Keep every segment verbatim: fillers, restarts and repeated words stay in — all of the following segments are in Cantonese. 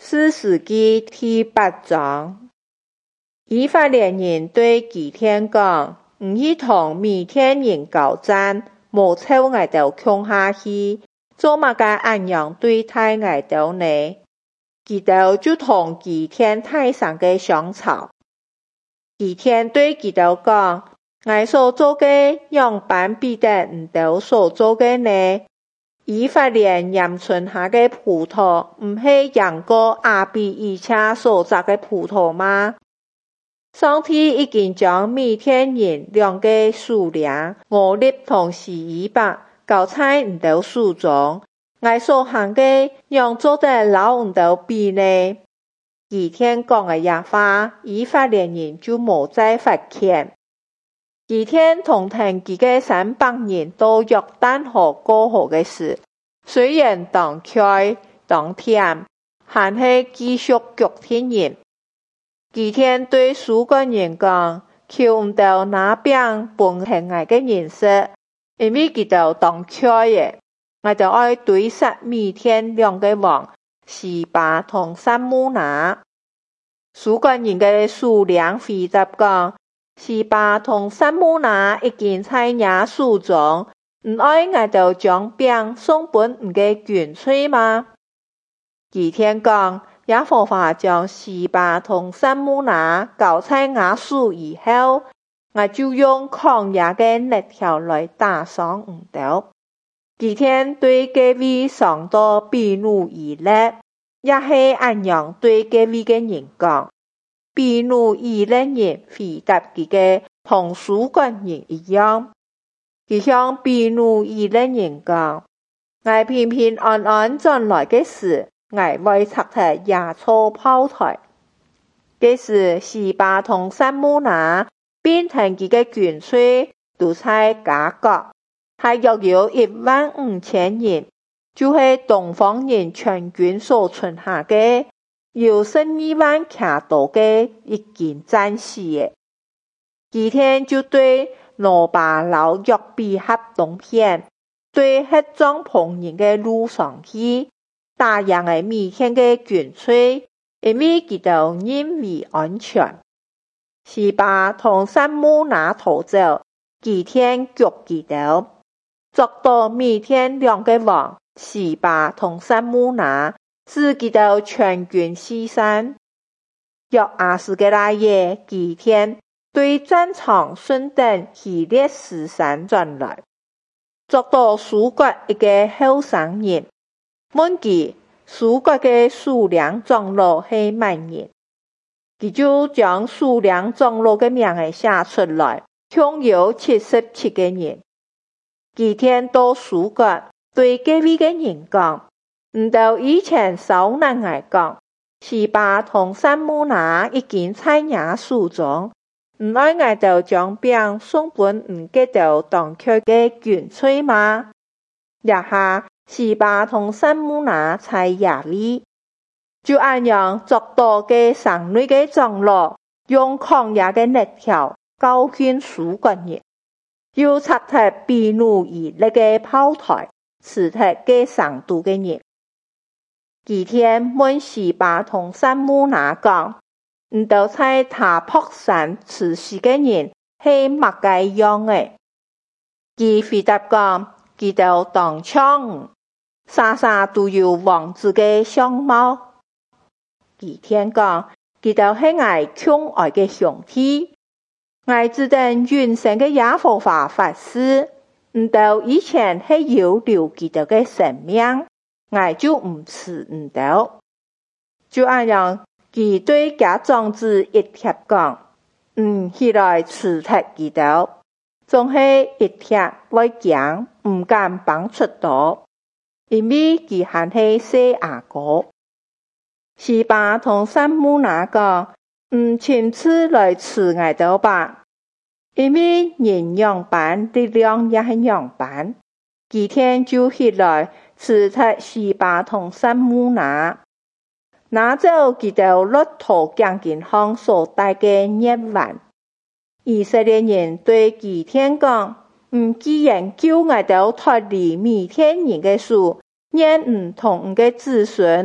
士師記第八章，以法蓮人對基甸講：唔去同米甸人交戰，無湊我哋窮下去，做乜嘅按樣對待我哋呢？佢哋就同基甸大聲嘅相吵。基甸對佢哋講：我所做嘅樣板比得唔到所做嘅呢？以法蓮鹽村下嘅葡萄，唔係贏過亞比以前所摘嘅葡萄嗎？上帝已經將米甸人兩個數量五粒同四一百交在唔到手中，我所行嘅樣做得老唔到比呢？基甸講嘅嘢話，以法蓮人就無再發勸。基甸同聽佢嘅三百人到約旦河過河嘅事，雖然當開當甜，還係繼續腳聽人。基甸對書卷人講：求唔到那餅分給我嘅人食，因為佢哋當開嘅，我就愛對殺米甸兩個王示巴同撒母拿。書卷人嘅數量回答講：示巴同撒母拿已經在我手中，唔愛我就將餅送本唔嘅軍隊嗎？基甸講：耶和華將示巴同撒母拿交在我手以後，我就用曠野嘅肋條來打傷唔到。基甸對這位上到比努以勒，也係按樣對這位嘅人講。比努以勒人回答佢嘅同書卷人一樣，佢向比努以勒人講：我平平安安轉來嘅時，我會拆得野草炮台。這時示巴同撒母拿並同佢嘅軍隊都在加各，係約有一萬五千人，就係東方人全軍所存下嘅。有十二萬騎刀嘅已經戰死嘅。基甸就對羅巴老約比合動片，對黑帳篷人嘅路上去，打贏嘅米甸嘅軍隊，因為佢哋認為安全。示巴同撒母拿逃走，基甸腳佢哋，捉到米甸兩個王示巴同撒母拿。使佢哋全軍四散。約阿斯嘅那夜，基甸對戰場順等希列斯山轉來，捉到書卷一個後生人，問佢書卷嘅數量長老係乜人，佢就將數量長老嘅名嘅寫出來，共有七十七個人。基甸到書卷對這位嘅人講：唔到以前少難挨講，示巴同撒母拿已經在我手中，唔愛我就將餅送本唔記得當區嘅軍隊嗎？一下示巴同撒母拿在野裏，就按樣捉到嘅省內嘅長老，用曠野嘅肋條教訓書卷人，又拆脫比努以勒嘅炮台，刺脫嘅省都嘅人。基甸問示巴同撒母拿講：唔到在他泊山刺死嘅人係乜嘅樣嘅？佢回答講：佢哋當槍，啥啥都有王子嘅相貌。基甸講：佢哋係我寵愛嘅兄弟，我只等永生嘅耶和華發誓，唔到以前係有留佢哋嘅生命。我就唔辭唔到，就按樣佢對假壯子一貼講：嗯，起來辭脫佢哋，總係一貼來講，唔敢幫出刀，因為佢還係細阿哥。示巴同撒母拿講：唔親自來辭我哋吧，因為人樣板力量也係樣板。基甸就起來辭脫示巴同撒母拿，拿走佢哋駱駝將軍行所帶嘅業環。以色列人對基甸講：唔既然救我哋脫離米甸人嘅手，願唔同嘅子孫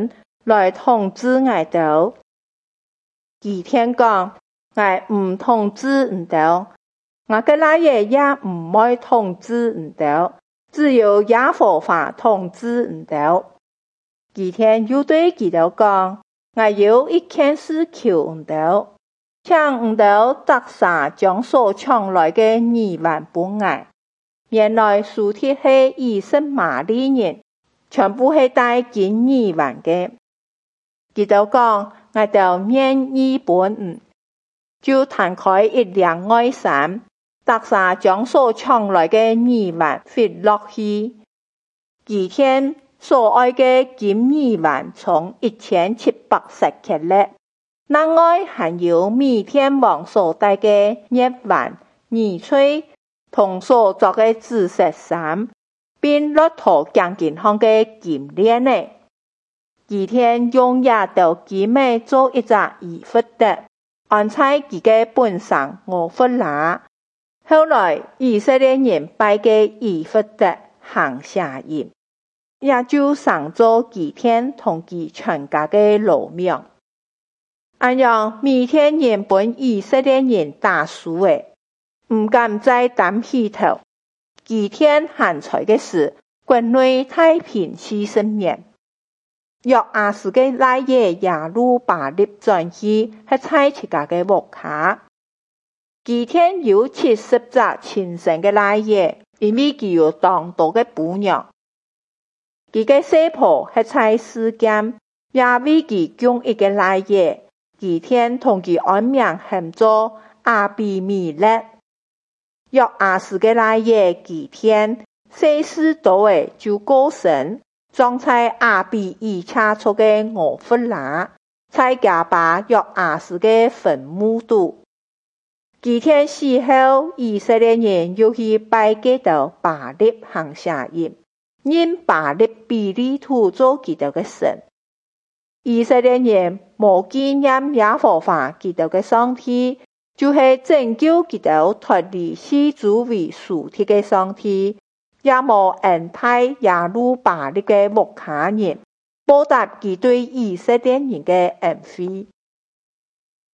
來統治我哋。幾天講，我唔統治唔到，我嘅拉爺也唔愛統治唔到，只有耶和華統治唔到。幾天又對佢哋講，我有一件事求唔到，請唔到特赦將所搶來嘅二萬本銀。原來蘇鐵係以實瑪利人，全部係帶進二萬嘅。佢哋講，我哋願意本銀，就攤開一兩愛心，特赦將所搶來嘅二萬發落去。幾天所愛嘅金二萬從一千七百舍客勒，另外還有米甸王所帶嘅一萬二穗，同所作嘅紫色衫，並駱駝頸肩項嘅金鏈呢。幾天用野豆金尾做一隻以弗得，安在佢嘅本上俄弗拉。後來以色列人拜嘅以弗得行下印，也就上咗幾天同佢全家嘅路命。按樣米甸人本以色列人打輸誒，唔敢再擔起頭。幾天閒財嘅事，國內太平四十年。約阿斯嘅拉爺耶路巴力轉去係在自家嘅屋卡。幾天有七十隻親生嘅拉爺，因為佢有當道嘅姑娘。佢嘅細婆係在世間，也為佢供一個拉爺。幾天同佢安名喊做阿比米勒。約阿斯嘅拉爺幾天世事多誒就過身，葬在阿比以車出嘅俄弗拉，在家把約阿斯嘅墳墓度。幾天時候，以色列人又去拜基督巴力行下印，因巴力比利土做基督嘅神。以色列人無紀念耶和華基督嘅上帝，就係拯救基督脫離世俗為屬天嘅上帝，也無恩待耶路巴力嘅牧家人，報答佢對以色列人嘅恩惠。